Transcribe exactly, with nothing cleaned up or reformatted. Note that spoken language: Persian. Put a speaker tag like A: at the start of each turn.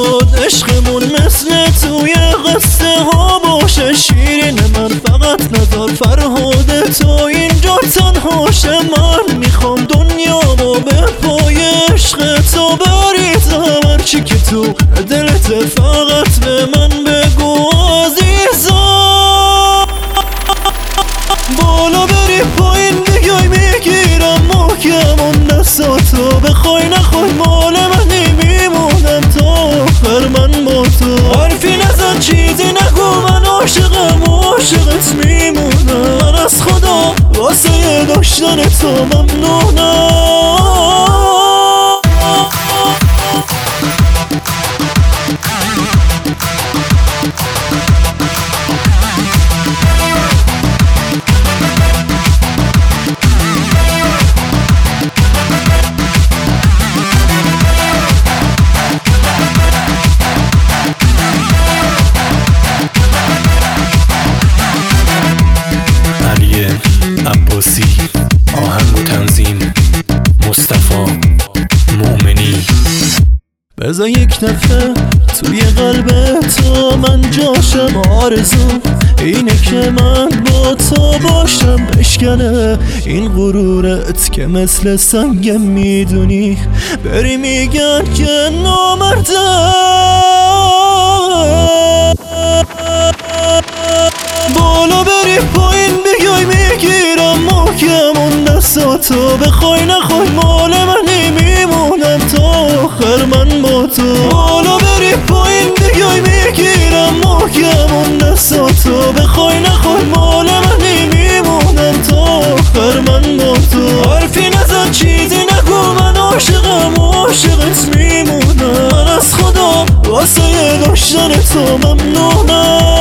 A: شد عشقمون مثل توی قصه ها باشه شیرین من فقط نظر فرهاد تو اینجا تنهاشه من میخوام دنیامو به پای عشق تو بریزم هرچی که تو دلت فقط به من بگو عزیزم بالا بری پایین بیای میگیرم محکم اون دستاتو بخوای نخوای مال منی میمونم تا آخر من با تو حرفی نزن چیزی نگو من عاشقم و عاشقت میمونم من از خدا واسه داشتن تو ممنونم
B: عباسی آهنگ و تنظیم مصطفی مومنی
A: بذار یک دفعه توی قلب تو من جاشم آرزو اینه که من با تو باشم بشکنه این غرورت که مثل سنگم میدونی بری میگن که نامرده بالا بری پایین بیای میگیرم محکم اون دستاتو بخوای نخوای مال منی میمونم تا آخر من با تو بالا بری پایین بیای میگیرم محکم اون دستاتو بخوای نخوای مال منی میمونم تا آخر من با تو حرفی نزن چیزی نگو من عاشقم و عاشقت میمونم من از خدا واسه داشتن تو ممنونم